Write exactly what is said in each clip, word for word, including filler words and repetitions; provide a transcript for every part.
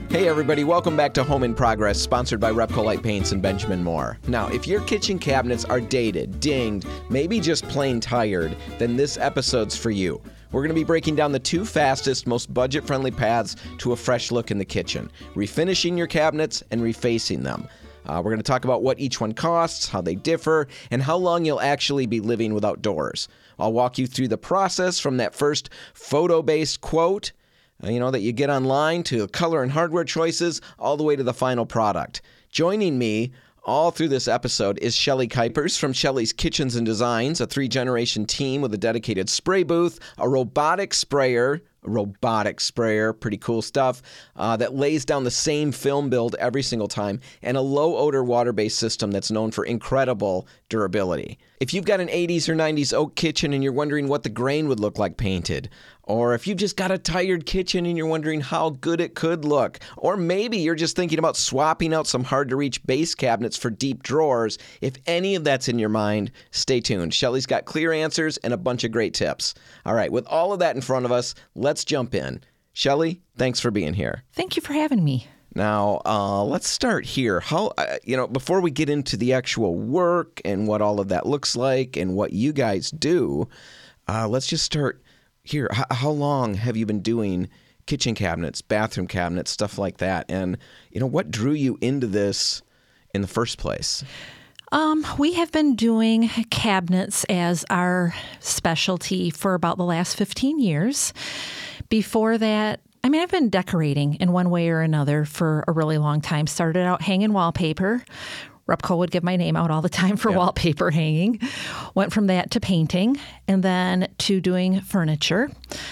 Hey everybody, welcome back to Home in Progress, sponsored by Repco Light Paints and Benjamin Moore. Now, if your kitchen cabinets are dated, dinged, maybe just plain tired, then this episode's for you. We're going to be breaking down the two fastest, most budget-friendly paths to a fresh look in the kitchen: refinishing your cabinets and refacing them. Uh, we're going to talk about what each one costs, how they differ, and how long you'll actually be living without doors. I'll walk you through the process from that first photo-based quote, uh, you know, that you get online, to color and hardware choices, all the way to the final product. Joining me all through this episode is Shelly Kuipers from Shelly's Kitchens and Designs, a three-generation team with a dedicated spray booth, a robotic sprayer, a robotic sprayer, pretty cool stuff, uh, that lays down the same film build every single time, and a low-odor water-based system that's known for incredible durability. If you've got an eighties or nineties oak kitchen and you're wondering what the grain would look like painted, or if you've just got a tired kitchen and you're wondering how good it could look, or maybe you're just thinking about swapping out some hard-to-reach base cabinets for deep drawers, if any of that's in your mind, stay tuned. Shelly's got clear answers and a bunch of great tips. All right, with all of that in front of us, let's jump in. Shelly, thanks for being here. Thank you for having me. Now, uh, let's start here. How, uh, you know, before we get into the actual work and what all of that looks like and what you guys do, uh, let's just start here. H- how long have you been doing kitchen cabinets, bathroom cabinets, stuff like that? And, you know, what drew you into this in the first place? Um, we have been doing cabinets as our specialty for about the last fifteen years. Before that, I mean, I've been decorating in one way or another for a really long time. Started out hanging wallpaper. Repco would give my name out all the time for yeah. wallpaper hanging. Went from that to painting, and then to doing furniture.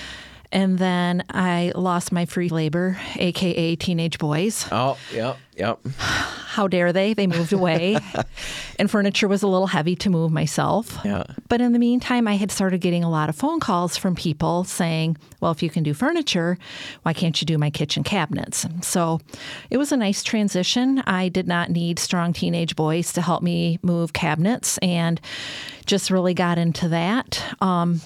And then I lost my free labor, a k a teenage boys. Oh, yep, yep. How dare they? They moved away. And furniture was a little heavy to move myself. Yeah. But in the meantime, I had started getting a lot of phone calls from people saying, well, if you can do furniture, why can't you do my kitchen cabinets? So it was a nice transition. I did not need strong teenage boys to help me move cabinets, and just really got into that. Um,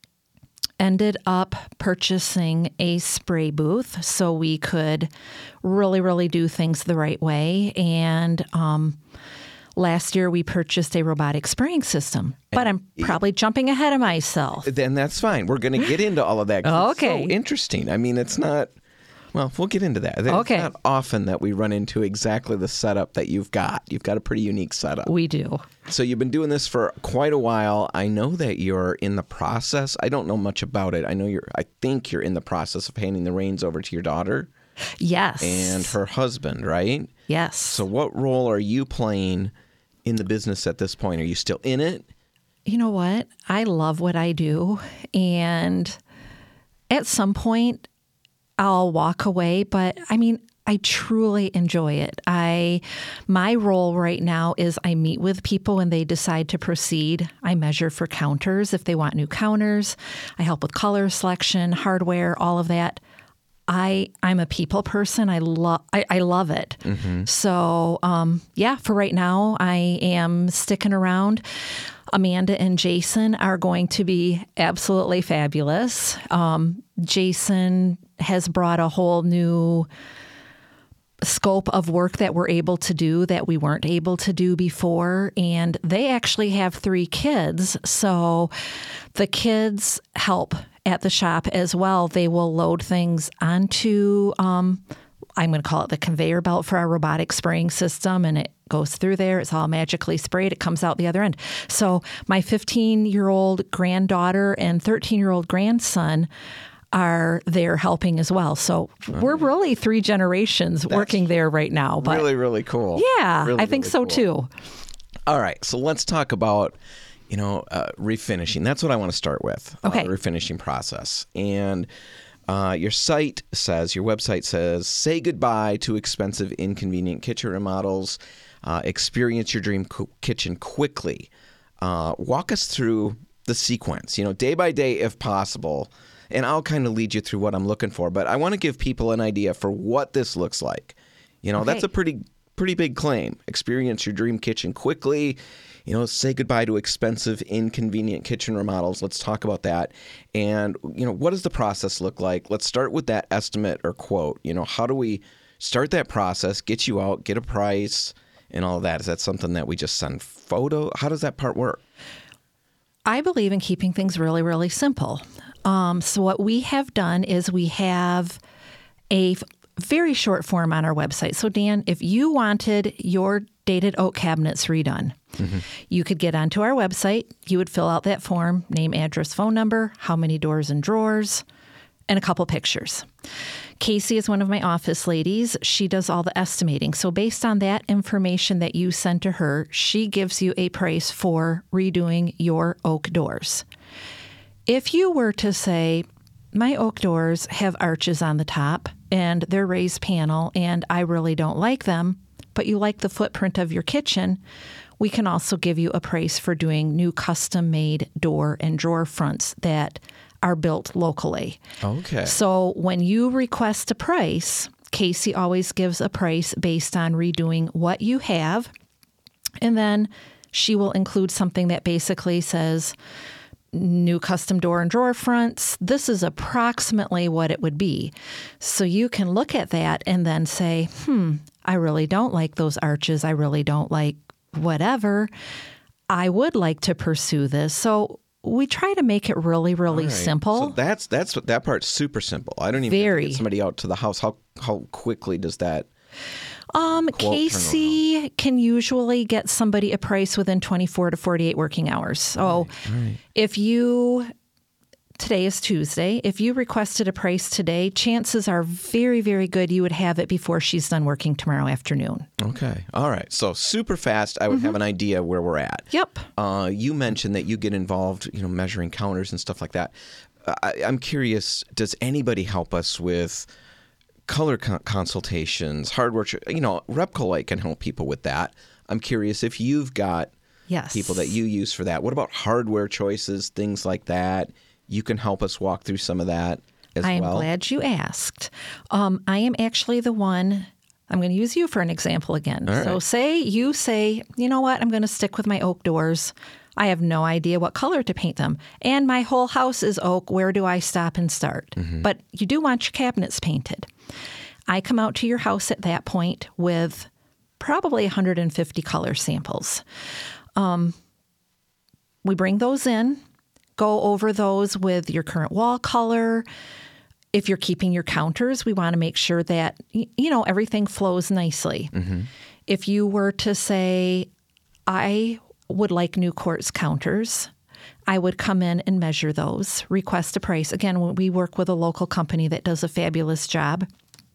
ended up purchasing a spray booth so we could really, really do things the right way. And um, last year we purchased a robotic spraying system. But I'm probably jumping ahead of myself. Then that's fine. We're going to get into all of that. Okay. It's so interesting. I mean, it's not... Well, we'll get into that. It's okay. not often that we run into exactly the setup that you've got. You've got a pretty unique setup. We do. So you've been doing this for quite a while. I know that you're in the process. I don't know much about it. I know you're, I think you're in the process of handing the reins over to your daughter. Yes. And her husband, right? Yes. So what role are you playing in the business at this point? Are you still in it? You know what? I love what I do. And at some point, I'll walk away, but I mean, I truly enjoy it. I, my role right now is I meet with people when they decide to proceed. I measure for counters if they want new counters. I help with color selection, hardware, all of that. I, I'm a people person. I love, I, I love it. Mm-hmm. So, um, yeah, for right now, I am sticking around. Amanda and Jason are going to be absolutely fabulous. Um, Jason has brought a whole new scope of work that we're able to do that we weren't able to do before. And they actually have three kids. So the kids help at the shop as well. They will load things onto, um, I'm going to call it the conveyor belt for our robotic spraying system, and it goes through there. It's all magically sprayed. It comes out the other end. So my fifteen-year-old granddaughter and thirteen-year-old grandson are there helping as well. So mm-hmm. we're really three generations That's working there right now. But really, really cool. Yeah, really, I think really so cool. too. All right. So let's talk about, you know, uh, refinishing. That's what I want to start with. Okay. Uh, the refinishing process. And uh, your site says, your website says, say goodbye to expensive, inconvenient kitchen remodels. Uh, experience your dream co- kitchen quickly. Uh, walk us through the sequence, you know, day by day if possible. And I'll kind of lead you through what I'm looking for. But I want to give people an idea for what this looks like. You know, okay. That's a pretty pretty big claim. Experience your dream kitchen quickly. You know, say goodbye to expensive, inconvenient kitchen remodels. Let's talk about that. And, you know, what does the process look like? Let's start with that estimate or quote. You know, how do we start that process, get you out, get a price, and all of that. Is that something that we just send photo? How does that part work? I believe in keeping things really, really simple. Um, so what we have done is we have a f- very short form on our website. So Dan, if you wanted your dated oak cabinets redone, mm-hmm. you could get onto our website. You would fill out that form, name, address, phone number, how many doors and drawers, and a couple pictures. Casey is one of my office ladies. She does all the estimating. So based on that information that you send to her, she gives you a price for redoing your oak doors. If you were to say, my oak doors have arches on the top and they're raised panel and I really don't like them, but you like the footprint of your kitchen, we can also give you a price for doing new custom-made door and drawer fronts that are built locally. Okay. So when you request a price, Casey always gives a price based on redoing what you have. And then she will include something that basically says, new custom door and drawer fronts, this is approximately what it would be. So you can look at that and then say, hmm, I really don't like those arches. I really don't like whatever. I would like to pursue this. So we try to make it really, really right. simple. So that's that's what that part's super simple. I don't even Very. have to get somebody out to the house. How how quickly does that? Um, Casey can usually get somebody a price within twenty-four to forty-eight working hours. So right, right. if you, today is Tuesday, if you requested a price today, chances are very, very good you would have it before she's done working tomorrow afternoon. Okay. All right. So super fast, I would Mm-hmm. have an idea where we're at. Yep. Uh, you mentioned that you get involved, you know, measuring counters and stuff like that. I, I'm curious, does anybody help us with color con- consultations, hardware? Ch- you know, Repcolite can help people with that. I'm curious if you've got Yes. people that you use for that. What about hardware choices, things like that? You can help us walk through some of that as I am well. glad you asked. Um, I am actually the one, I'm going to use you for an example again. All So right. say you say, you know what, I'm going to stick with my oak doors. I have no idea what color to paint them. And my whole house is oak. Where do I stop and start? Mm-hmm. But you do want your cabinets painted. I come out to your house at that point with probably one hundred fifty color samples. Um, we bring those in, go over those with your current wall color. If you're keeping your counters, we want to make sure that, you know, everything flows nicely. Mm-hmm. If you were to say, I would like new quartz counters, I would come in and measure those, request a price. Again, we work with a local company that does a fabulous job.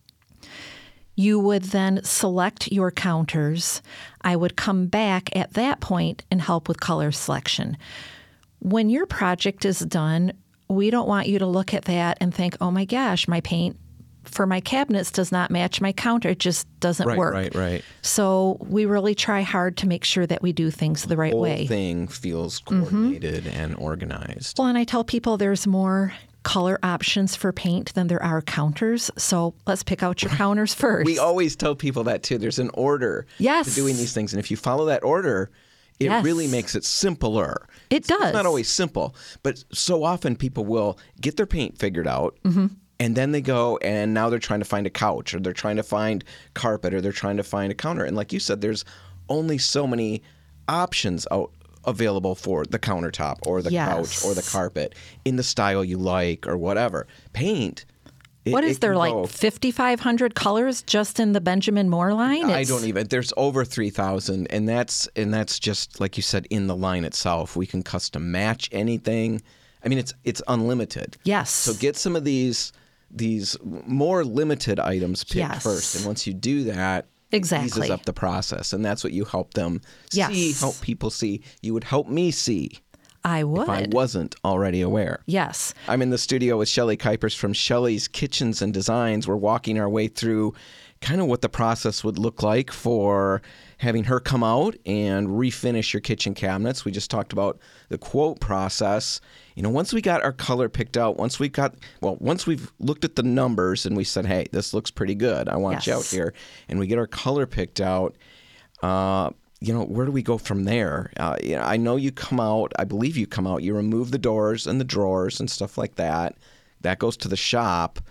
You would then select your counters. I would come back at that point and help with color selection. When your project is done, we don't want you to look at that and think, oh my gosh, my paint for my cabinets does not match my counter. It just doesn't right, work. Right, right, So we really try hard to make sure that we do things the right whole way. The thing feels coordinated mm-hmm. and organized. Well, and I tell people there's more color options for paint than there are counters. So let's pick out your counters first. We always tell people that too. There's an order yes. to doing these things. And if you follow that order, it yes. really makes it simpler. It it's, does. It's not always simple, but so often people will get their paint figured out. Mm-hmm. And then they go and now they're trying to find a couch or they're trying to find carpet or they're trying to find a counter. And like you said, there's only so many options out available for the countertop or the yes. couch or the carpet in the style you like or whatever. Paint. It, what is there, like go, fifty-five hundred colors just in the Benjamin Moore line? It's, I don't even. There's over three thousand, and that's and that's just like you said in the line itself. We can custom match anything. I mean, it's it's unlimited. Yes. So get some of these these more limited items picked yes. first, and once you do that, exactly. it eases up the process, and that's what you help them yes. see, help people see. You would help me see. I would. If I wasn't already aware. Yes. I'm in the studio with Shelly Kuipers from Shelly's Kitchens and Designs. We're walking our way through kind of what the process would look like for having her come out and refinish your kitchen cabinets. We just talked about the quote process. You know, once we got our color picked out, once we got, well, once we've looked at the numbers and we said, hey, this looks pretty good. I want yes. you out here. And we get our color picked out. Uh, you know, where do we go from there? Uh, you know, I know you come out, I believe you come out, you remove the doors and the drawers and stuff like that. That goes to the shop.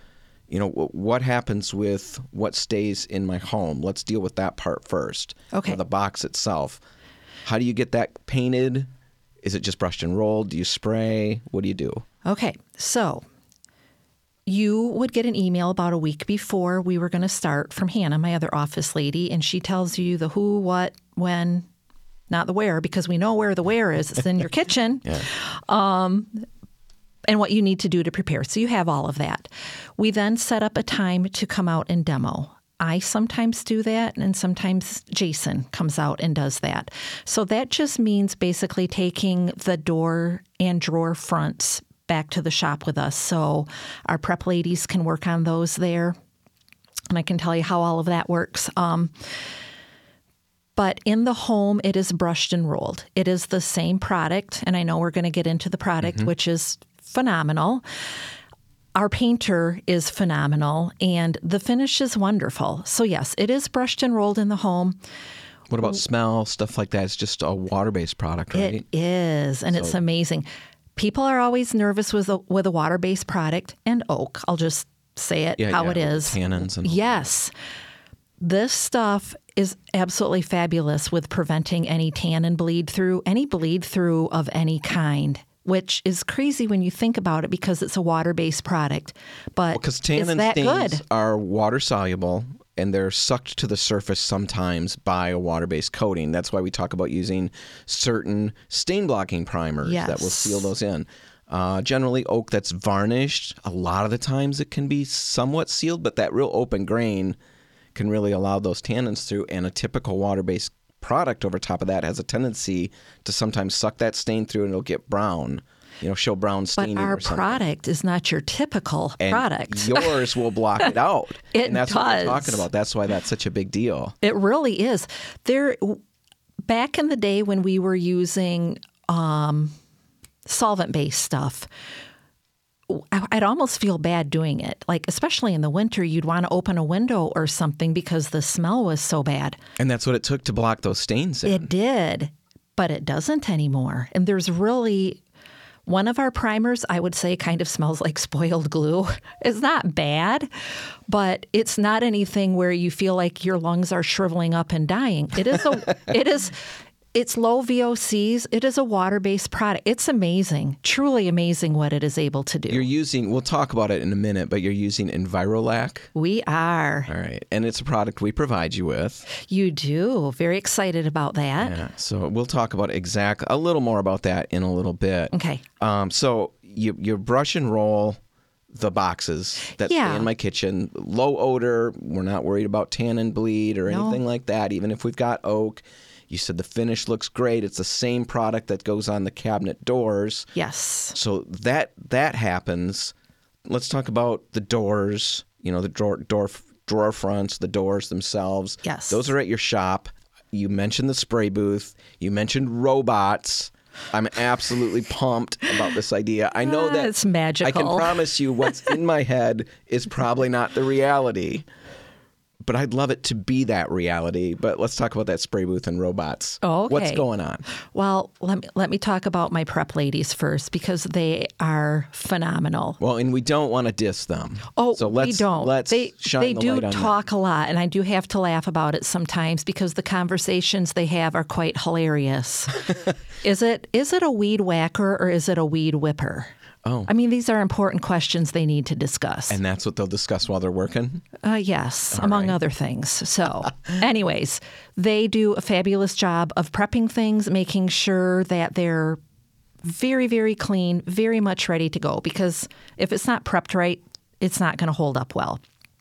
you know, w- what happens with what stays in my home? Let's deal with that part first. Okay. You know, the box itself. How do you get that painted? Is it just brushed and rolled? Do you spray? What do you do? Okay, so you would get an email about a week before we were going to start from Hannah, my other office lady, and she tells you the who, what, when, not the where, because we know where the where is. It's in your kitchen. Yeah. Um, and what you need to do to prepare. So you have all of that. We then set up a time to come out and demo. I sometimes do that, and sometimes Jason comes out and does that. So that just means basically taking the door and drawer fronts back to the shop with us. So our prep ladies can work on those there. And I can tell you how all of that works. Um, but in the home, it is brushed and rolled. It is the same product. And I know we're going to get into the product, mm-hmm. which is phenomenal. Our painter is phenomenal, and the finish is wonderful. So yes, it is brushed and rolled in the home. What about smell, stuff like that? It's just a water-based product, right? It is, and So- it's amazing. People are always nervous with a, with a water-based product, and oak. I'll just say it Yeah, how yeah, it is. tannins and all Yes. This stuff is absolutely fabulous with preventing any tannin bleed through, any bleed through of any kind, which is crazy when you think about it because it's a water-based product. But Because it's tannin that stains good. are water soluble, and they're sucked to the surface sometimes by a water-based coating. That's why we talk about using certain stain blocking primers that will Yes. seal those in. Uh, generally, oak that's varnished, a lot of the times it can be somewhat sealed, but that real open grain can really allow those tannins through. And a typical water-based product over top of that has a tendency to sometimes suck that stain through, and it'll get brown. You know, show brown But staining our or something. product is not your typical And product. yours will block it out. It and that's what does. we're talking about. That's why that's such a big deal. It really is. There, back in the day when we were using um, solvent-based stuff, I- I'd almost feel bad doing it. Like, especially in the winter, you'd want to open a window or something because the smell was so bad. And that's what it took to block those stains in. It did, but it doesn't anymore. And there's really one of our primers, I would say, kind of smells like spoiled glue. It's not bad, but it's not anything where you feel like your lungs are shriveling up and dying. It is a, it is, it's low V O Cs. It is a water-based product. It's amazing, truly amazing what it is able to do. You're using, we'll talk about it in a minute, but you're using Envirolac. We are. All right. And it's a product we provide you with. You do. Very excited about that. Yeah. So we'll talk about exact, a little more about that in a little bit. Okay. Um, so you, you brush and roll the boxes that Yeah. stay in my kitchen. Low odor. We're not worried about tannin bleed or No. anything like that, even if we've got oak. You said the finish looks great. It's the same product that goes on the cabinet doors. Yes. So that that happens. Let's talk about the doors, you know, the drawer, door, drawer fronts, the doors themselves. Yes. Those are at your shop. You mentioned the spray booth. You mentioned robots. I'm absolutely pumped about this idea. I know Ah, that it's magical. I can promise you what's in my head is probably not the reality. But I'd love it to be that reality. But let's talk about that spray booth and robots. Oh, okay. What's going on? Well, let me, let me talk about my prep ladies first because they are phenomenal. Well, and we don't want to diss them. Oh, so let's, we don't. Let's they shine they the do light on talk a lot, and I do have to laugh about it sometimes because the conversations they have are quite hilarious. is it is it a weed whacker or is it a weed whipper? Oh. I mean, these are important questions they need to discuss. that. And that's what they'll discuss while they're working? Uh, yes, among other things. So, anyways, they do a fabulous job of prepping things, making sure that they're very, very clean, very much ready to go. Because if it's not prepped right, it's not going to hold up well.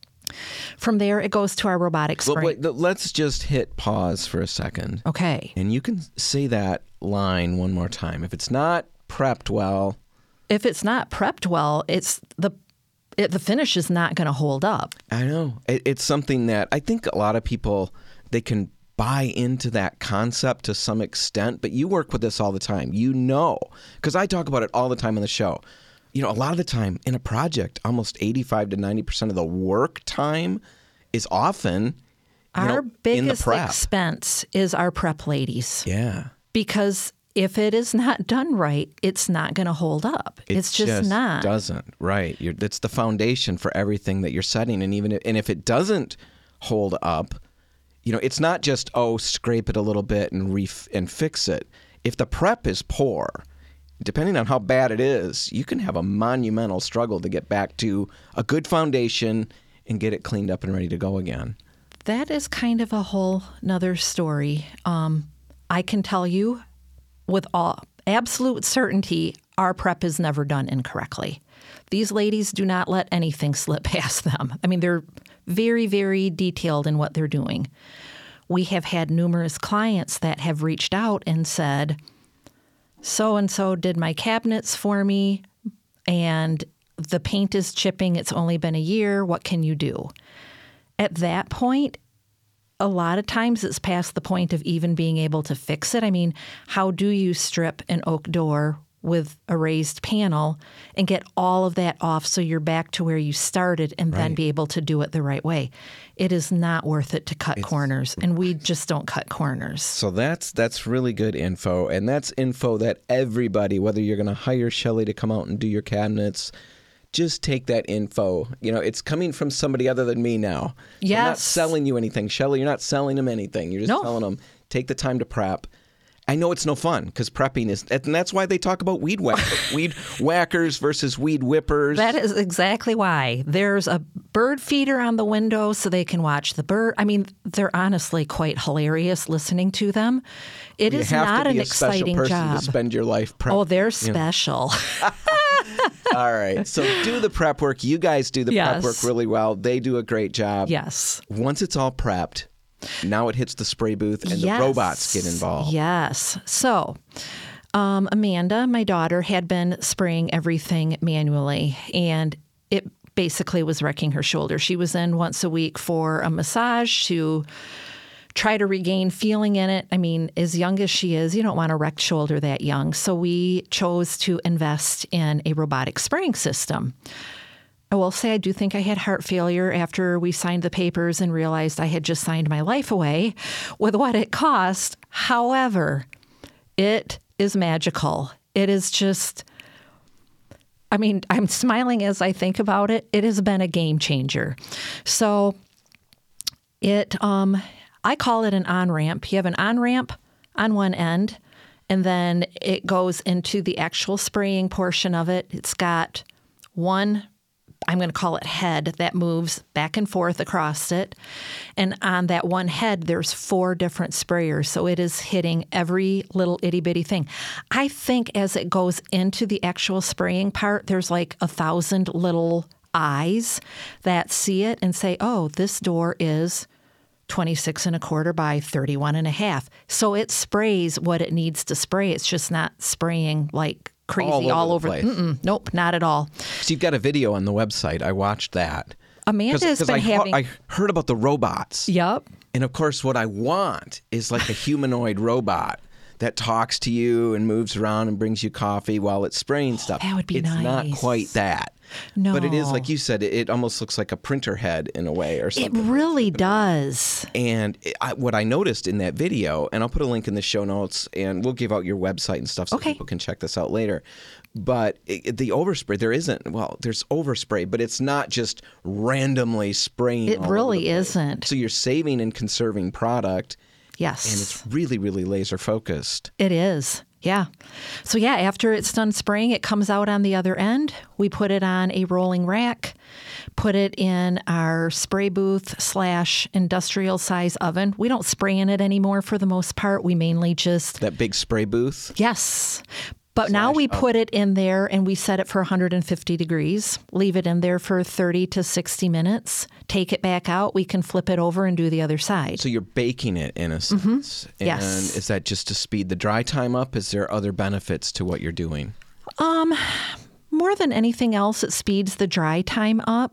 From there, it goes to our robotic Well, spray. wait, th- let's just hit pause for a second. Okay. And you can say that line one more time. If it's not prepped well, If it's not prepped well, it's the it, the finish is not going to hold up. I know. It, it's something that I think a lot of people, they can buy into that concept to some extent, but you work with this all the time. You know, because I talk about it all the time on the show. You know, a lot of the time in a project, almost eighty-five to ninety percent of the work time is often you Our know, in the biggest prep. expense is our prep ladies. Yeah. Because if it is not done right, it's not going to hold up. It it's just, just not. doesn't. Right. You're, it's the foundation for everything that you're setting. And even if, and if it doesn't hold up, you know, it's not just, oh, scrape it a little bit and ref- and fix it. If the prep is poor, depending on how bad it is, you can have a monumental struggle to get back to a good foundation and get it cleaned up and ready to go again. That is kind of a whole nother story. Um, I can tell you with all absolute certainty, our prep is never done incorrectly. These ladies do not let anything slip past them. I mean, they're very, very detailed in what they're doing. We have had numerous clients that have reached out and said, so-and-so did my cabinets for me, and the paint is chipping. It's only been a year. What can you do? At that point, a lot of times it's past the point of even being able to fix it. I mean, how do you strip an oak door with a raised panel and get all of that off so you're back to where you started and Right. then be able to do it the right way? It is not worth it to cut It's- corners, and we just don't cut corners. So that's that's really good info, and that's info that everybody, whether you're going to hire Shelley to come out and do your cabinets, just take that info. You know, it's coming from somebody other than me now. So I'm not Yes. selling you anything, Shelley. You're not selling them anything. You're just No. telling them, take the time to prep. I know it's no fun because prepping is, and that's why they talk about weed whack, weed whackers versus weed whippers. That is exactly why. There's a bird feeder on the window so they can watch the bird. I mean, they're honestly quite hilarious listening to them. It you is have not to be an a special exciting person job. to spend your life prepping. Oh, they're special. All right. So do the prep work. You guys do the Yes. prep work really well. They do a great job. Yes. Once it's all prepped, now it hits the spray booth and Yes. the robots get involved. Yes. So, um, Amanda, my daughter, had been spraying everything manually, and it basically was wrecking her shoulder. She was in once a week for a massage to try to regain feeling in it. I mean, as young as she is, you don't want a wrecked shoulder that young. So we chose to invest in a robotic spraying system. I will say I do think I had heart failure after we signed the papers and realized I had just signed my life away with what it cost. However, it is magical. It is just, I mean, I'm smiling as I think about it. It has been a game changer. So it, um, I call it an on-ramp. You have an on-ramp on one end, and then it goes into the actual spraying portion of it. It's got one, I'm going to call it head, that moves back and forth across it. And on that one head, there's four different sprayers. So it is hitting every little itty bitty thing. I think as it goes into the actual spraying part, there's like a thousand little eyes that see it and say, oh, this door is twenty-six and a quarter by thirty-one and a half. So it sprays what it needs to spray. It's just not spraying like crazy All all over over. the place. Mm-mm, nope, not at all. So you've got a video on the website. I watched that. Amanda has been I, having. I heard about the robots. Yep. And of course, what I want is like a humanoid robot that talks to you and moves around and brings you coffee while it's spraying stuff. that would be it's not nice. quite that. No. But it is, like you said, it, it almost looks like a printer head in a way or It something. really does. And it, I, what I noticed in that video, and I'll put a link in the show notes, and we'll give out your website and stuff so Okay. people can check this out later. But it, it- the overspray, there isn't, well, there's overspray, but it's not just randomly spraying. It all over really the place. isn't. So you're saving and conserving product, Yes. and it's really, really laser focused. It is. Yeah. So, yeah, after it's done spraying, it comes out on the other end. We put it on a rolling rack, put it in our spray booth slash industrial size oven. We don't spray in it anymore for the most part. We mainly just, That big spray booth. yes. But now Slash we oven. put it in there and we set it for one hundred fifty degrees, leave it in there for thirty to sixty minutes, take it back out. We can flip it over and do the other side. So you're baking it in a sense. And Yes. is that just to speed the dry time up? Is there other benefits to what you're doing? More than anything else, it speeds the dry time up.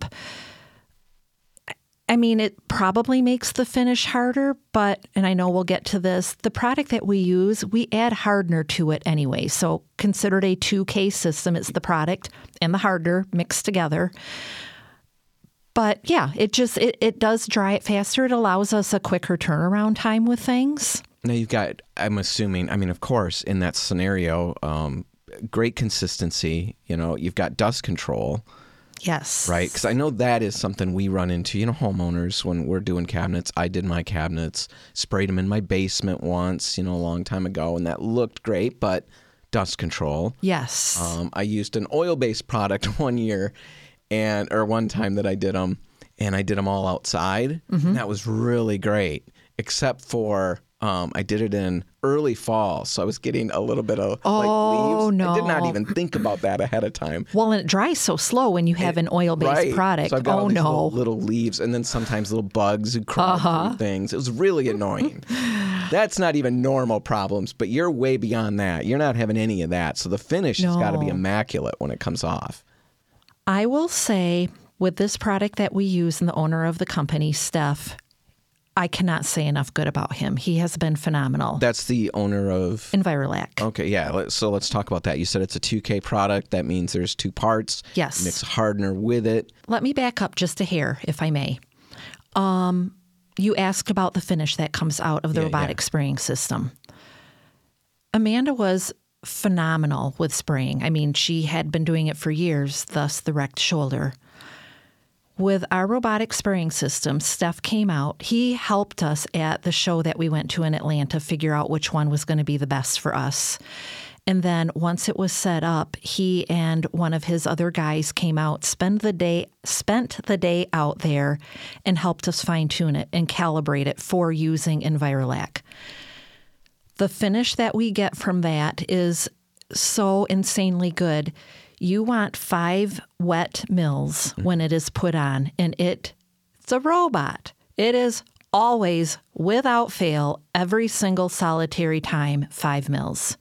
I mean, it probably makes the finish harder, but, and I know we'll get to this, the product that we use, we add hardener to it anyway. So considered a two K system. It's the product and the hardener mixed together. But yeah, it just, it, it does dry it faster. It allows us a quicker turnaround time with things. Now you've got, I'm assuming, I mean, of course, in that scenario, um, great consistency. You know, you've got dust control. Yes. Right? Because I know that is something we run into, you know, homeowners when we're doing cabinets. I did my cabinets, sprayed them in my basement once, you know, a long time ago, and that looked great, but dust control. Yes. Um, I used an oil-based product one year, and or one time that I did them, and I did them all outside, mm-hmm. and that was really great, except for um, I did it in early fall, so I was getting a little bit of oh, like leaves. no. I did not even think about that ahead of time. Well, and it dries so slow when you have an oil-based right. product. So I've got oh, all these no. little, little leaves, and then sometimes little bugs who crawl uh-huh. through things. It was really annoying. That's not even normal problems, but you're way beyond that. You're not having any of that. So the finish no. has got to be immaculate when it comes off. I will say, with this product that we use and the owner of the company, Steph, I cannot say enough good about him. He has been phenomenal. That's the owner of Envirolac. Okay, yeah. let- So let's talk about that. You said it's a two K product. That means there's two parts. Yes. Mix a hardener with it. Let me back up just a hair, if I may. Um, you asked about the finish that comes out of the Yeah, robotic yeah. spraying system. Amanda was phenomenal with spraying. I mean, she had been doing it for years, thus the wrecked shoulder. With our robotic spraying system, Steph came out. He helped us at the show that we went to in Atlanta figure out which one was going to be the best for us. And then once it was set up, he and one of his other guys came out, spend the day, spent the day out there and helped us fine-tune it and calibrate it for using Envirolac. The finish that we get from that is so insanely good. You want five wet mils when it is put on, and it, it's a robot. It is always, without fail, every single solitary time, five mils.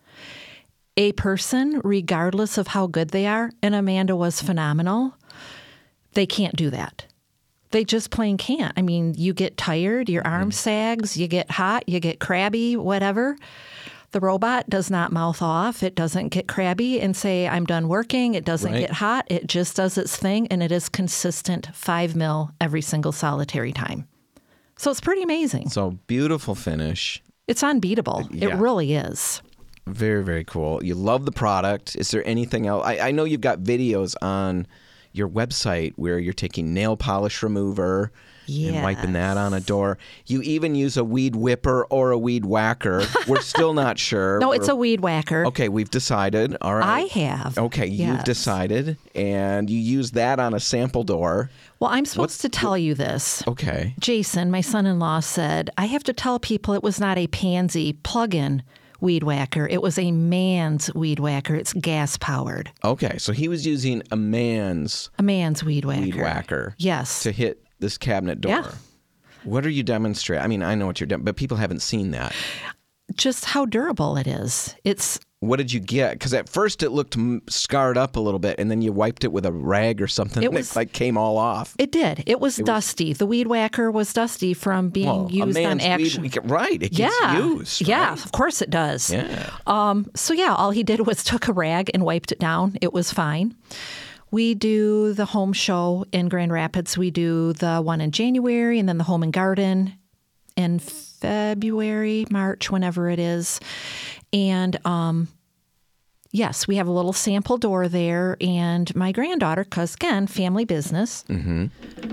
A person, regardless of how good they are, and Amanda was phenomenal, they can't do that. They just plain can't. I mean, you get tired, your arm sags, you get hot, you get crabby, whatever. The robot does not mouth off. It doesn't get crabby and say, I'm done working. It doesn't Right. get hot. It just does its thing, and it is consistent five mil every single solitary time. So it's pretty amazing. So beautiful finish. It's unbeatable. Yeah. It really is. Very, very cool. You love the product. Is there anything else? I, I know you've got videos on your website where you're taking nail polish remover and wiping that on a door. You even use a weed whipper or a weed whacker. We're still not sure. No, it's We're- a weed whacker. Okay, we've decided. All right. I have. Okay, you've Yes. decided. And you use that on a sample door. Well, I'm supposed What's- to tell you this. Okay. Jason, my son-in-law, said, I have to tell people it was not a pansy plug-in weed whacker. It was a man's weed whacker. It's gas-powered. Okay, so he was using a man's A man's weed whacker. weed whacker Yes. to hit this cabinet door. Yeah. What are you demonstrating? I mean, I know what you're doing, but people haven't seen that. Just how durable it is. It's What did you get? Because at first it looked m- scarred up a little bit, and then you wiped it with a rag or something, It and was- it like came all off. It did. It was dusty. The weed whacker was dusty from being Well, used a on man's action. weed, right? It gets yeah. used. Yeah, right? of course it does. Yeah. Um, so yeah, all he did was took a rag and wiped it down. It was fine. We do the home show in Grand Rapids. We do the one in January and then the home and garden in February, March, whenever it is. And um, yes, we have a little sample door there. And my granddaughter, because again, family business, Mm-hmm.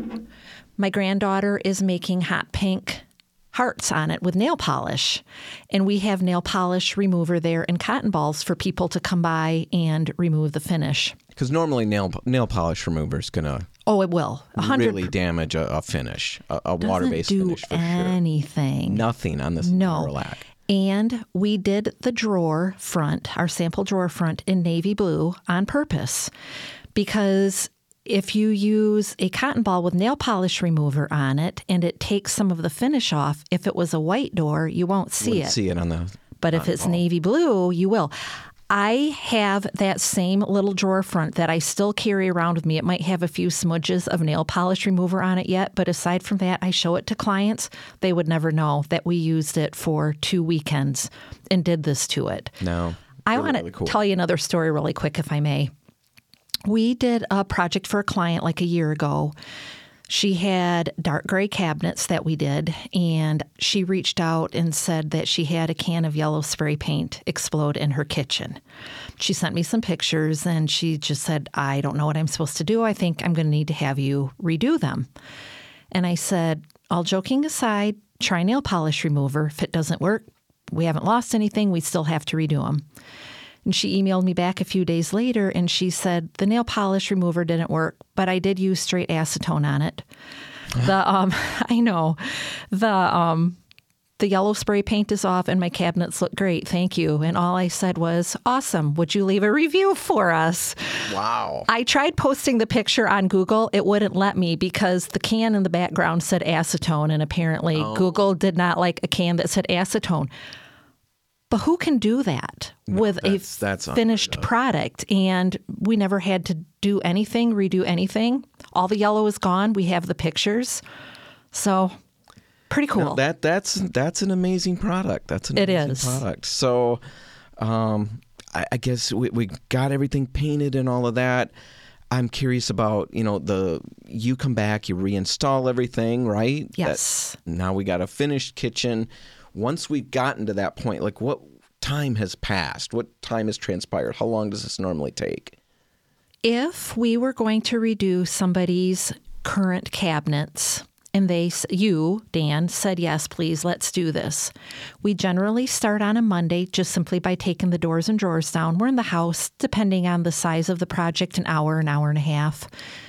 my granddaughter is making hot pink hearts on it with nail polish. And we have nail polish remover there and cotton balls for people to come by and remove the finish. Because normally nail nail polish remover is going to Oh, it will. A hundred really damage a, a finish, a, a doesn't water-based do finish for sure. anything. Nothing on this No. Envirolac. And we did the drawer front, our sample drawer front in navy blue on purpose. Because if you use a cotton ball with nail polish remover on it and it takes some of the finish off, if it was a white door, you won't see Wouldn't it. see it on the. But if it's navy blue, you will. I have that same little drawer front that I still carry around with me. It might have a few smudges of nail polish remover on it yet, but aside from that, I show it to clients. They would never know that we used it for two weekends and did this to it. No. I Really, want to really cool. tell you another story really quick, if I may. We did a project for a client like a year ago. She had dark gray cabinets that we did, and she reached out and said that she had a can of yellow spray paint explode in her kitchen. She sent me some pictures, and she just said, I don't know what I'm supposed to do. I think I'm going to need to have you redo them. And I said, all joking aside, try nail polish remover. If it doesn't work, we haven't lost anything. We still have to redo them. And she emailed me back a few days later, and she said, the nail polish remover didn't work, but I did use straight acetone on it. The um, I know. The um, the yellow spray paint is off, and my cabinets look great. Thank you. And all I said was, awesome. Would you leave a review for us? Wow. I tried posting the picture on Google. It wouldn't let me because the can in the background said acetone, and apparently Oh. Google did not like a can that said acetone. But who can do that No, with a that's- that's finished unheard of. product? And we never had to do anything, redo anything. All the yellow is gone. We have the pictures. So pretty cool. No, that that's that's an amazing product. That's an It amazing is. product. So, um, I, I guess we we got everything painted and all of that. I'm curious about, you know, the you come back, you reinstall everything, right? Yes. That, now we got a finished kitchen. Once we've gotten to that point, like what time has passed? What time has transpired? How long does this normally take? If we were going to redo somebody's current cabinets and they, s- you, Dan, said, yes, please, let's do this. We generally start on a Monday just simply by taking the doors and drawers down. We're in the house, depending on the size of the project, an hour, an hour and a half.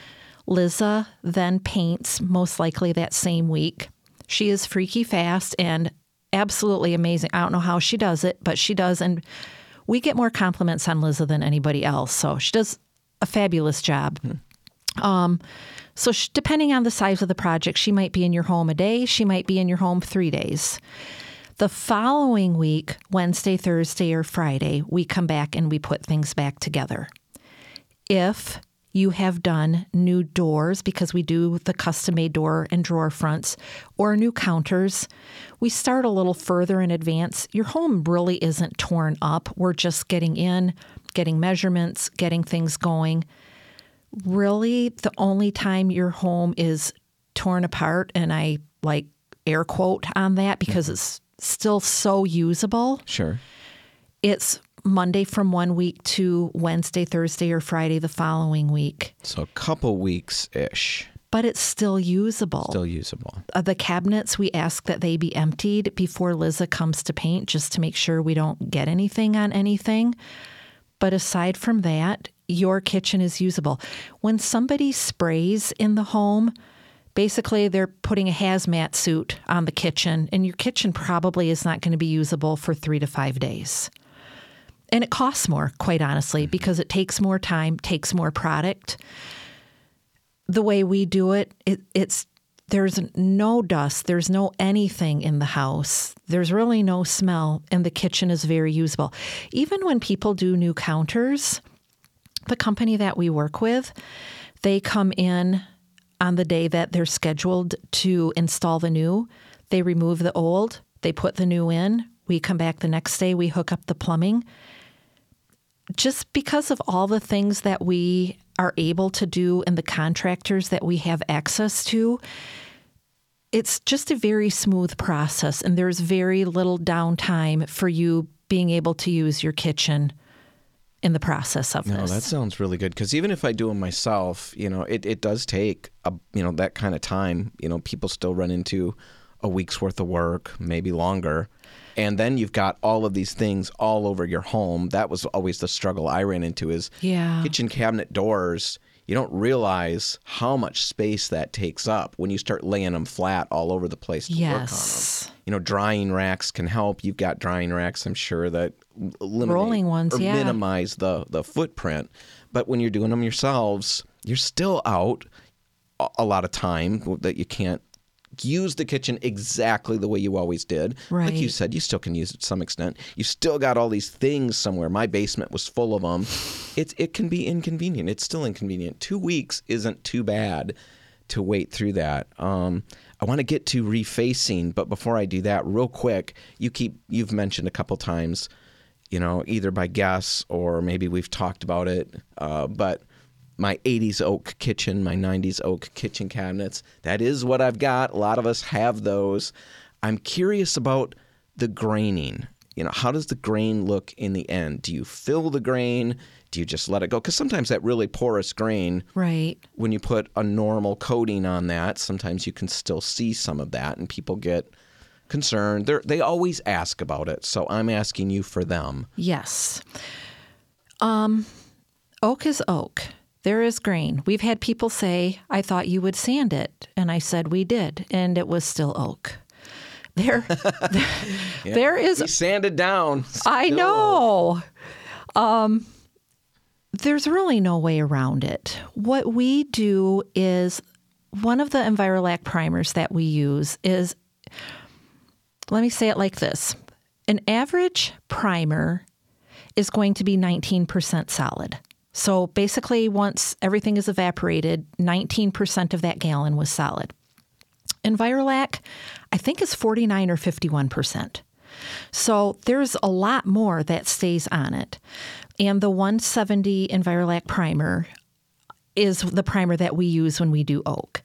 Liza then paints most likely that same week. She is freaky fast and absolutely amazing. I don't know how she does it, but she does. And we get more compliments on Liza than anybody else. So she does a fabulous job. Um, so sh- depending on the size of the project, she might be in your home a day. She might be in your home three days. The following week, Wednesday, Thursday, or Friday, we come back and we put things back together. If you have done new doors, because we do the custom-made door and drawer fronts, or new counters, we start a little further in advance. Your home really isn't torn up. We're just getting in, getting measurements, getting things going. Really, the only time your home is torn apart, and I like air quote on that because it's still so usable, Sure. it's Monday from one week to Wednesday, Thursday, or Friday the following week. So a couple weeks-ish. But it's still usable. Still usable. Uh, the cabinets, we ask that they be emptied before Liza comes to paint just to make sure we don't get anything on anything. But aside from that, your kitchen is usable. When somebody sprays in the home, basically they're putting a hazmat suit on the kitchen, and your kitchen probably is not going to be usable for three to five days. And it costs more, quite honestly, because it takes more time, takes more product. The way we do it, it it's there's no dust, there's no anything in the house. There's really no smell, and the kitchen is very usable. Even when people do new counters, the company that we work with, they come in on the day that they're scheduled to install the new. They remove the old, they put the new in. We come back the next day, we hook up the plumbing. Just because of all the things that we are able to do and the contractors that we have access to, it's just a very smooth process, and there's very little downtime for you being able to use your kitchen in the process of No, this. that sounds really good. Because even if I do them myself, you know, it, it does take, a, you know, that kind of time. You know, people still run into a week's worth of work, maybe longer. And then you've got all of these things all over your home. That was always the struggle I ran into is Yeah. kitchen cabinet doors. You don't realize how much space that takes up when you start laying them flat all over the place to work on them. Yes. You know, drying racks can help. You've got drying racks, I'm sure, that eliminate Rolling ones, or yeah. minimize the, the footprint. But when you're doing them yourselves, you're still out a, a lot of time that you can't use the kitchen exactly the way you always did. Like you Right. said, you still can use it to some extent. You still got all these things somewhere. My basement was full of them. It's, it can be inconvenient. It's still inconvenient. Two weeks isn't too bad to wait through that. Um, I want to get to refacing, but before I do that, real quick, you keep you've mentioned a couple times, you know, either by guess or maybe we've talked about it, uh, but my eighties oak kitchen, my nineties oak kitchen cabinets. That is what I've got. A lot of us have those. I'm curious about the graining. You know, how does the grain look in the end? Do you fill the grain? Do you just let it go? Because sometimes that really porous grain, right, when you put a normal coating on that, sometimes you can still see some of that, and people get concerned. They they always ask about it, so I'm asking you for them. Yes. Um, oak is oak. There is grain. We've had people say, I thought you would sand it. And I said we did, and it was still oak. There, there, yeah. there is... We sanded down. I know. Um, there's really no way around it. What we do is, one of the Envirolac primers that we use is, let me say it like this. An average primer is going to be nineteen percent solid. So basically, once everything is evaporated, nineteen percent of that gallon was solid. Envirolac, I think, is forty-nine or fifty-one percent. So there's a lot more that stays on it. And the one seventy Envirolac primer is the primer that we use when we do oak.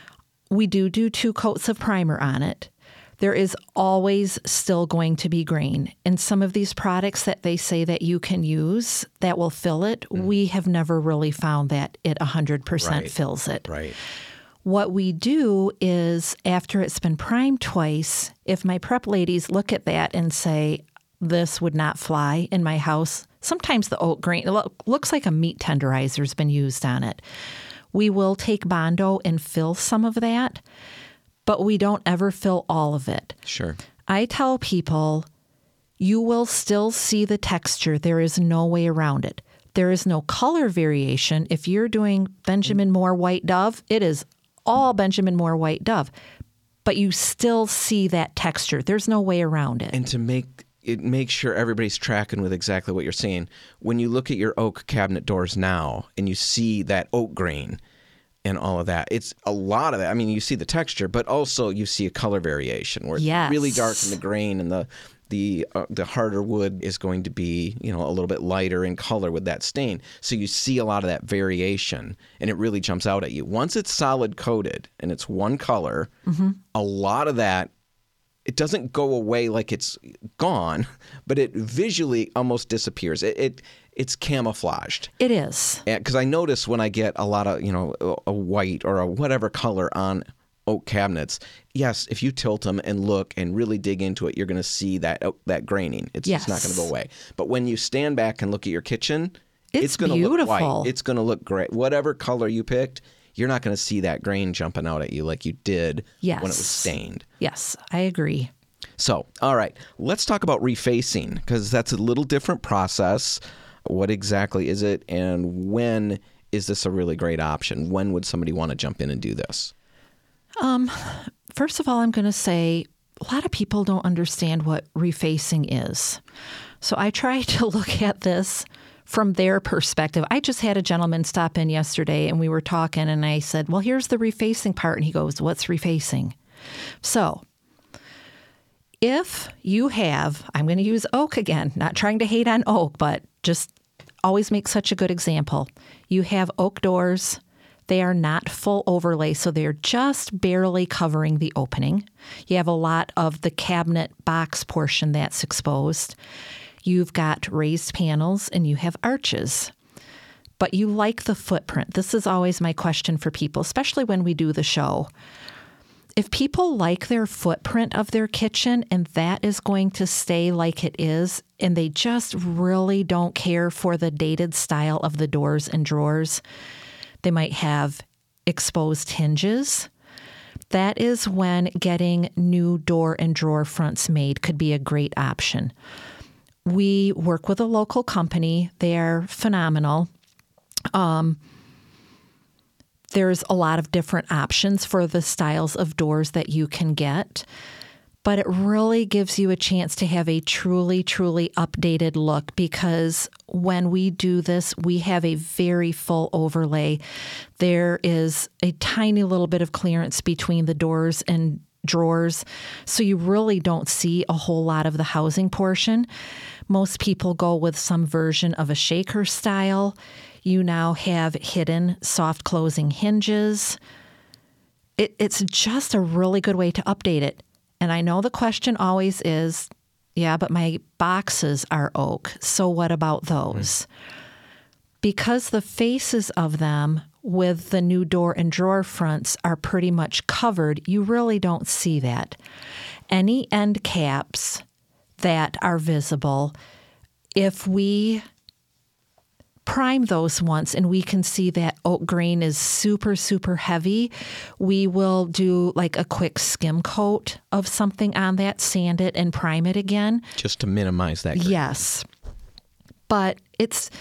We do do two coats of primer on it. There is always still going to be grain. And some of these products that they say that you can use that will fill it, mm. we have never really found that it one hundred percent right. fills it. Right. What we do is, after it's been primed twice, if my prep ladies look at that and say, this would not fly in my house, sometimes the oak grain, it lo- looks like a meat tenderizer has been used on it. We will take Bondo and fill some of that, but we don't ever fill all of it. Sure. I tell people, you will still see the texture. There is no way around it. There is no color variation. If you're doing Benjamin Moore White Dove, it is all Benjamin Moore White Dove, but you still see that texture. There's no way around it. And to make it make sure everybody's tracking with exactly what you're saying, when you look at your oak cabinet doors now and you see that oak grain and all of that, it's a lot of that. I mean, you see the texture, but also you see a color variation where it's yes. really dark in the grain, and the the uh, the harder wood is going to be, you know, a little bit lighter in color with that stain. So you see a lot of that variation, and it really jumps out at you. Once it's solid coated and it's one color, mm-hmm. a lot of that, it doesn't go away like it's gone, but it visually almost disappears. It, it it's camouflaged. It is. Because I notice when I get a lot of, you know, a, a white or a whatever color on oak cabinets, yes, if you tilt them and look and really dig into it, you're going to see that oh, that graining. It's yes. just not going to go away. But when you stand back and look at your kitchen, it's, it's going to look white. It's going to look great. Whatever color you picked, you're not going to see that grain jumping out at you like you did yes. when it was stained. Yes, I agree. So, all right, let's talk about refacing, because that's a little different process. What exactly is it, and when is this a really great option? When would somebody want to jump in and do this? Um, first of all, I'm going to say a lot of people don't understand what refacing is. So I try to look at this from their perspective. I just had a gentleman stop in yesterday, and we were talking, and I said, well, here's the refacing part. And he goes, what's refacing? So if you have, I'm going to use oak again, not trying to hate on oak, but just always make such a good example. You have oak doors. They are not full overlay, so they're just barely covering the opening. You have a lot of the cabinet box portion that's exposed. You've got raised panels and you have arches. But you like the footprint. This is always my question for people, especially when we do the show. If people like their footprint of their kitchen and that is going to stay like it is, and they just really don't care for the dated style of the doors and drawers, they might have exposed hinges. That is when getting new door and drawer fronts made could be a great option. We work with a local company. They are phenomenal. Um, there's a lot of different options for the styles of doors that you can get, but it really gives you a chance to have a truly, truly updated look, because when we do this, we have a very full overlay. There is a tiny little bit of clearance between the doors and drawers, so you really don't see a whole lot of the housing portion. Most people go with some version of a shaker style. You now have hidden soft closing hinges. It, it's just a really good way to update it. And I know the question always is, yeah, but my boxes are oak. So what about those? Mm-hmm. Because the faces of them with the new door and drawer fronts are pretty much covered, you really don't see that. Any end caps that are visible, if we prime those once and we can see that oak grain is super, super heavy, we will do like a quick skim coat of something on that, sand it and prime it again. Just to minimize that grain. Yes. But it's,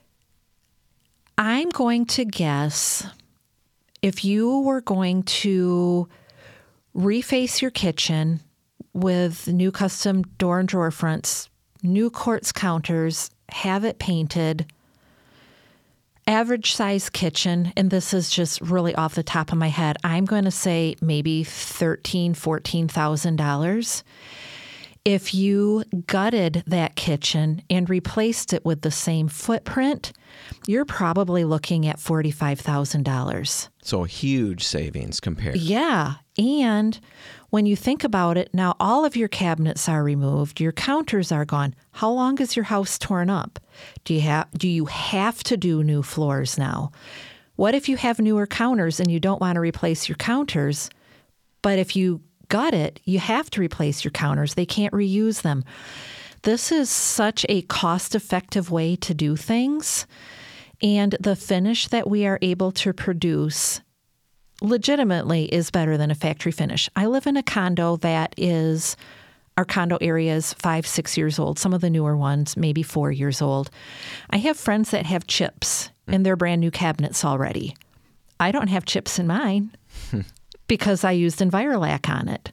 I'm going to guess if you were going to reface your kitchen with new custom door and drawer fronts, new quartz counters, have it painted, average size kitchen, and this is just really off the top of my head, I'm going to say maybe thirteen thousand dollars, fourteen thousand dollars. If you gutted that kitchen and replaced it with the same footprint, you're probably looking at forty-five thousand dollars. So a huge savings compared. Yeah. And when you think about it, now all of your cabinets are removed, your counters are gone. How long is your house torn up? Do you have do you have to do new floors now? What if you have newer counters and you don't want to replace your counters, but if you gut it, you have to replace your counters. They can't reuse them. This is such a cost-effective way to do things. And the finish that we are able to produce legitimately is better than a factory finish. I live in a condo that is, our condo area is five, six years old. Some of the newer ones, maybe four years old. I have friends that have chips in their brand new cabinets already. I don't have chips in mine because I used Envirolac on it.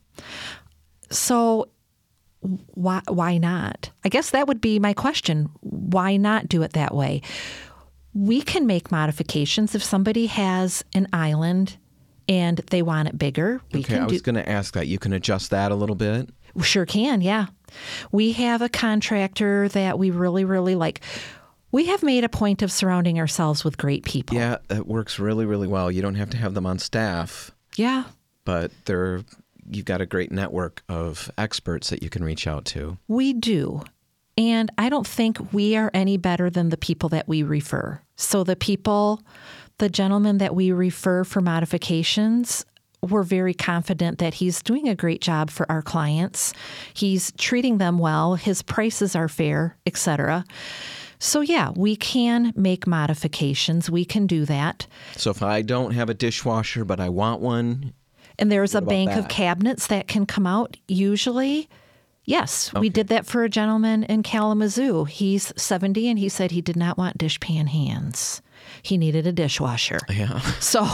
So why, why not? I guess that would be my question. Why not do it that way? We can make modifications. If somebody has an island and they want it bigger, we okay, can I was do... going to ask that. You can adjust that a little bit? We sure can, yeah. We have a contractor that we really, really like. We have made a point of surrounding ourselves with great people. Yeah, it works really, really well. You don't have to have them on staff. Yeah. But they're, you've got a great network of experts that you can reach out to. We do. And I don't think we are any better than the people that we refer. So the people, the gentleman that we refer for modifications, we're very confident that he's doing a great job for our clients. He's treating them well. His prices are fair, et cetera. So yeah, we can make modifications. We can do that. So if I don't have a dishwasher, but I want one. And there's a bank that? of cabinets that can come out usually. Yes, okay. We did that for a gentleman in Kalamazoo. He's seventy, and he said he did not want dishpan hands. He needed a dishwasher. Yeah. So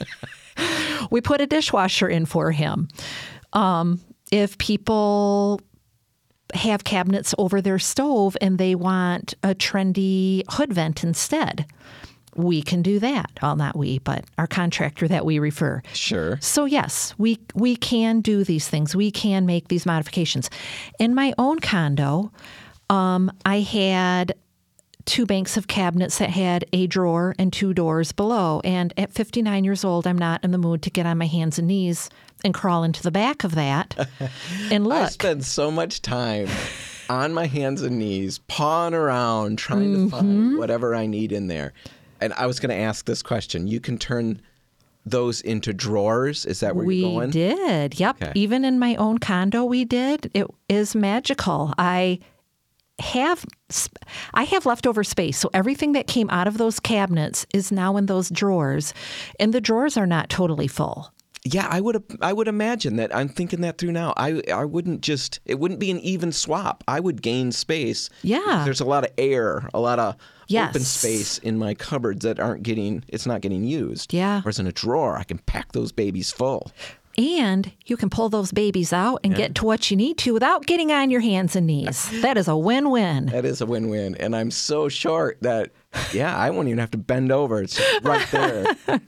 we put a dishwasher in for him. Um, if people have cabinets over their stove and they want a trendy hood vent instead, we can do that. Well, not we, but our contractor that we refer. Sure. So yes, we we can do these things. We can make these modifications. In my own condo, um, I had two banks of cabinets that had a drawer and two doors below. And at fifty-nine years old, I'm not in the mood to get on my hands and knees and crawl into the back of that and look. I spend so much time on my hands and knees, pawing around, trying mm-hmm. to find whatever I need in there. And I was going to ask this question. You can turn those into drawers? Is that where we you're going? We did. Yep. Okay. Even in my own condo, we did. It is magical. I have I have leftover space. So everything that came out of those cabinets is now in those drawers. And the drawers are not totally full. Yeah, I would I would imagine that. I'm thinking that through now. I I wouldn't just, it wouldn't be an even swap. I would gain space. Yeah. There's a lot of air, a lot of yes. open space in my cupboards that aren't getting, it's not getting used. Yeah. Whereas in a drawer, I can pack those babies full. And you can pull those babies out and yeah. get to what you need to without getting on your hands and knees. That is a win-win. That is a win-win. And I'm so short that, yeah, I won't even have to bend over. It's right there.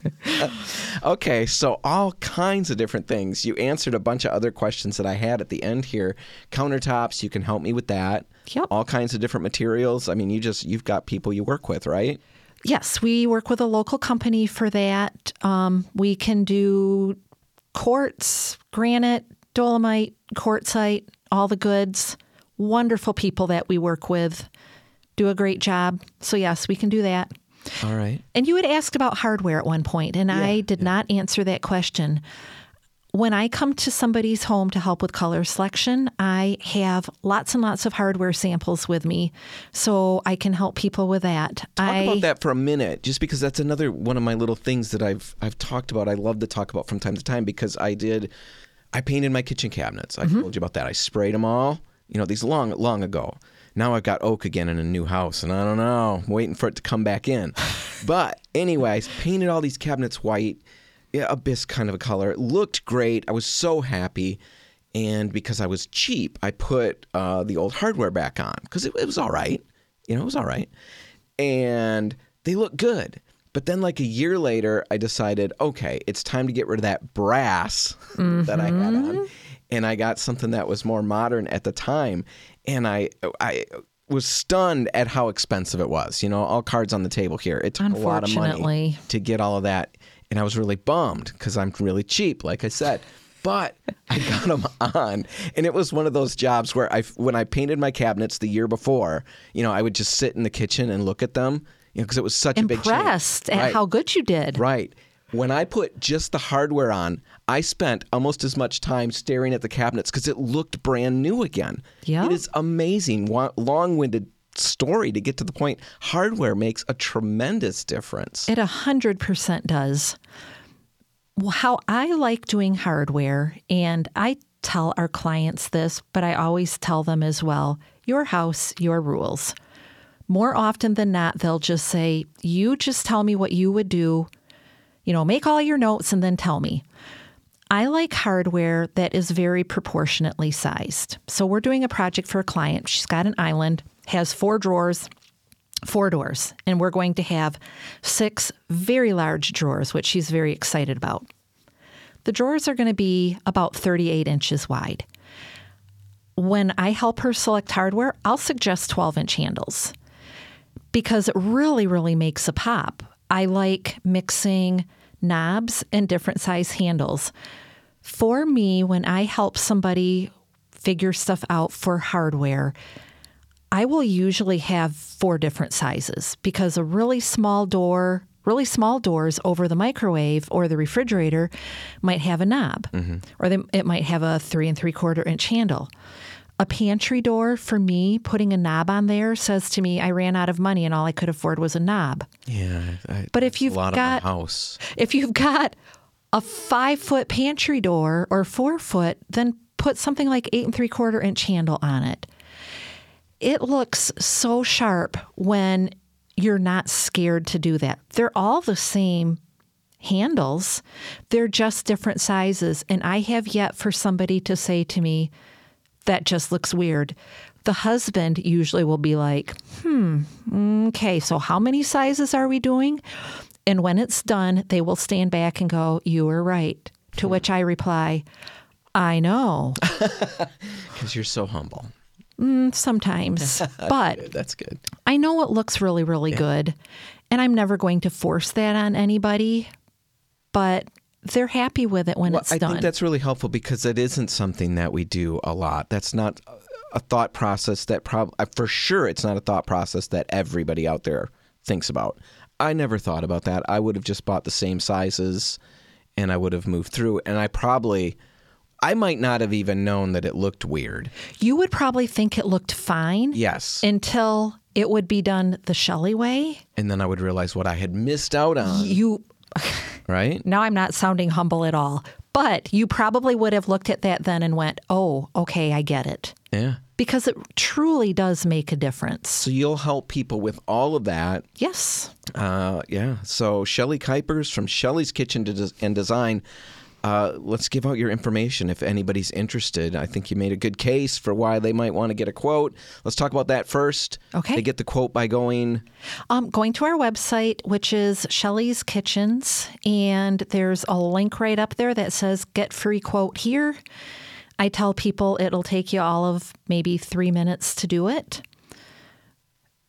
Okay, so all kinds of different things. You answered a bunch of other questions that I had at the end here. Countertops, you can help me with that. Yep. All kinds of different materials. I mean, you just, you've got people you work with, right? Yes, we work with a local company for that. Um, we can do quartz, granite, dolomite, quartzite, all the goods. Wonderful people that we work with. Do a great job. So yes, we can do that. All right. And you had asked about hardware at one point, and Yeah, I did yeah. not answer that question. When I come to somebody's home to help with color selection, I have lots and lots of hardware samples with me, so I can help people with that. Talk I, about that for a minute, just because that's another one of my little things that I've I've talked about. I love to talk about from time to time because I did, I painted my kitchen cabinets. I mm-hmm. told you about that. I sprayed them all, you know, these long, long ago. Now I've got oak again in a new house, and I don't know, I'm waiting for it to come back in. But anyway, I painted all these cabinets white. Yeah, abyss kind of a color. It looked great. I was so happy. And because I was cheap, I put uh, the old hardware back on because it, it was all right. You know, it was all right. And they looked good. But then like a year later, I decided, okay, it's time to get rid of that brass mm-hmm. that I had on. And I got something that was more modern at the time. And I I was stunned at how expensive it was. You know, all cards on the table here. It took a lot of money to get all of that. And I was really bummed because I'm really cheap, like I said. But I got them on. And it was one of those jobs where I, when I painted my cabinets the year before, you know, I would just sit in the kitchen and look at them, you know, because it was such a big change. Impressed at right. how good you did. Right. When I put just the hardware on, I spent almost as much time staring at the cabinets because it looked brand new again. Yeah. It is amazing. Long-winded story to get to the point. Hardware makes a tremendous difference. It one hundred percent does. Well, how I like doing hardware, and I tell our clients this, but I always tell them as well, your house, your rules. More often than not, they'll just say, you just tell me what you would do, you know, make all your notes and then tell me. I like hardware that is very proportionately sized. So we're doing a project for a client. She's got an island, has four drawers, four doors, and we're going to have six very large drawers, which she's very excited about. The drawers are going to be about thirty-eight inches wide. When I help her select hardware, I'll suggest twelve-inch handles because it really, really makes a pop. I like mixing knobs and different size handles. For me, when I help somebody figure stuff out for hardware, I will usually have four different sizes because a really small door, really small doors over the microwave or the refrigerator might have a knob, mm-hmm. or they, it might have a three and three quarter inch handle. A pantry door, for me, putting a knob on there says to me, I ran out of money and all I could afford was a knob. Yeah, I, but if you've a lot got of my house. If you've got a five foot pantry door or four foot, then put something like eight and three quarter inch handle on it. It looks so sharp when you're not scared to do that. They're all the same handles. They're just different sizes. And I have yet for somebody to say to me, that just looks weird. The husband usually will be like, hmm, okay, so how many sizes are we doing? And when it's done, they will stand back and go, you were right. To which I reply, I know. Because you're so humble. Mm, sometimes. But good. That's good. I know it looks really, really yeah. good. And I'm never going to force that on anybody. But they're happy with it when well, it's I done. I think that's really helpful because it isn't something that we do a lot. That's not a thought process that probably, for sure, it's not a thought process that everybody out there thinks about. I never thought about that. I would have just bought the same sizes and I would have moved through. And I probably, I might not have even known that it looked weird. You would probably think it looked fine. Yes. Until it would be done the Shelley way. And then I would realize what I had missed out on. You... Right? Now I'm not sounding humble at all, but you probably would have looked at that then and went, oh, okay, I get it. Yeah. Because it truly does make a difference. So you'll help people with all of that. Yes. Uh, yeah. So Shelley Kuipers from Shelley's Kitchen and Design. Uh, let's give out your information if anybody's interested. I think you made a good case for why they might want to get a quote. Let's talk about that first. Okay. They get the quote by going? Um, going to our website, which is Shelley's Kitchens, and there's a link right up there that says get free quote here. I tell people it'll take you all of maybe three minutes to do it.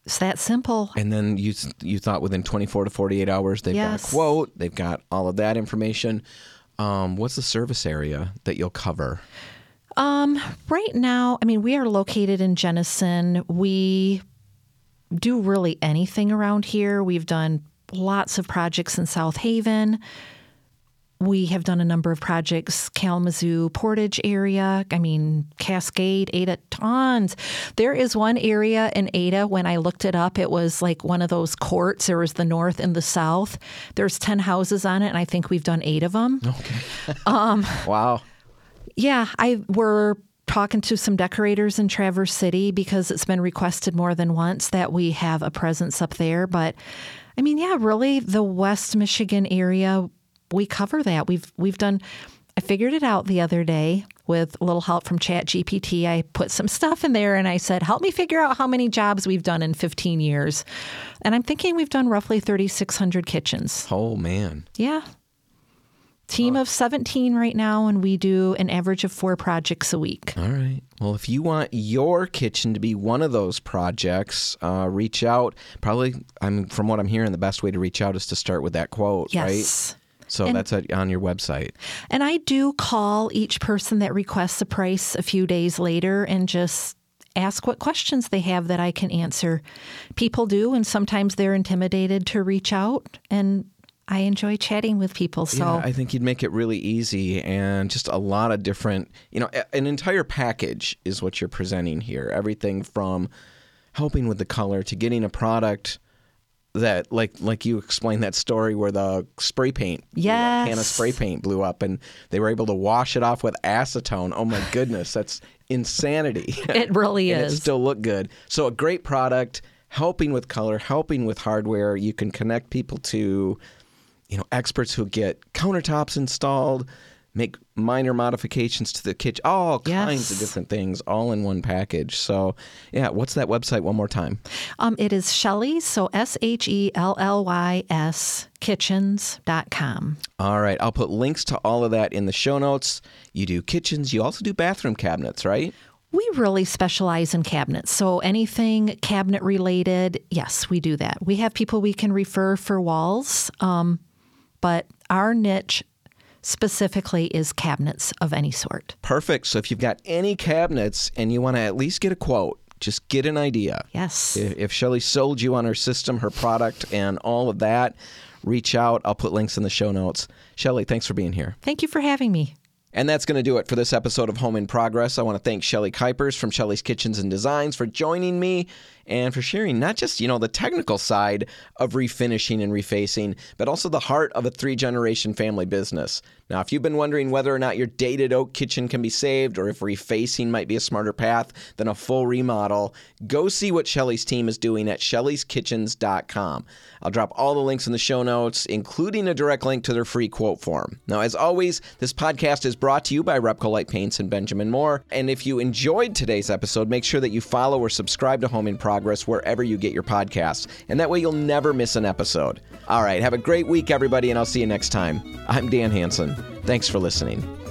It's that simple. And then you you thought within twenty-four to forty-eight hours, they've Yes. got a quote, they've got all of that information. Um, what's the service area that you'll cover? Um, right now, I mean, we are located in Jenison. We do really anything around here. We've done lots of projects in South Haven. We have done a number of projects, Kalamazoo, Portage area. I mean, Cascade, Ada, tons. There is one area in Ada, when I looked it up, it was like one of those courts. There was the north and the south. There's ten houses on it, and I think we've done eight of them. Okay. um, wow. Yeah, I we're talking to some decorators in Traverse City because it's been requested more than once that we have a presence up there. But I mean, yeah, really, the West Michigan area, we cover that. We've we've done. I figured it out the other day with a little help from Chat G P T. I put some stuff in there and I said, help me figure out how many jobs we've done in fifteen years. And I'm thinking we've done roughly thirty-six hundred kitchens. Oh, man. Yeah. Team of seventeen right now, and we do an average of four projects a week. All right. Well, if you want your kitchen to be one of those projects, uh, reach out. Probably, I mean, from what I'm hearing, the best way to reach out is to start with that quote, Yes. right? So And- that's at, on your website. And I do call each person that requests a price a few days later and just ask what questions they have that I can answer. People do, and sometimes they're intimidated to reach out, and I enjoy chatting with people. So Yeah, I think you'd make it really easy, and just a lot of different, you know, a- an entire package is what you're presenting here. Everything from helping with the color to getting a product that, like like you explained that story where the spray paint, blew up, Yes. can of spray paint blew up, and they were able to wash it off with acetone. Oh my goodness, that's insanity. it really and is. it still looked good. So a great product, helping with color, helping with hardware. You can connect people to, you know, experts who get countertops installed, make minor modifications to the kitchen, all kinds of Yes. different things, all in one package. So, yeah, what's that website one more time? Um, it is Shelley's, so S H E L L Y S, kitchens dot com. All right, I'll put links to all of that in the show notes. You do kitchens, you also do bathroom cabinets, right? We really specialize in cabinets. So anything cabinet related, yes, we do that. We have people we can refer for walls, um, but our niche specifically is cabinets of any sort. Perfect. So if you've got any cabinets and you want to at least get a quote, just get an idea. Yes. If, if Shelley sold you on her system, her product, and all of that, reach out. I'll put links in the show notes. Shelley, thanks for being here. Thank you for having me. And that's going to do it for this episode of Home in Progress. I want to thank Shelley Kuipers from Shelley's Kitchens and Designs for joining me and for sharing not just, you know, the technical side of refinishing and refacing, but also the heart of a three-generation family business. Now, if you've been wondering whether or not your dated oak kitchen can be saved or if refacing might be a smarter path than a full remodel, go see what Shelley's team is doing at shelleys kitchens dot com. I'll drop all the links in the show notes, including a direct link to their free quote form. Now, as always, this podcast is brought to you by Repco Light Paints and Benjamin Moore. And if you enjoyed today's episode, make sure that you follow or subscribe to Home in Progress wherever you get your podcasts. And that way you'll never miss an episode. All right, have a great week, everybody, and I'll see you next time. I'm Dan Hansen. Thanks for listening.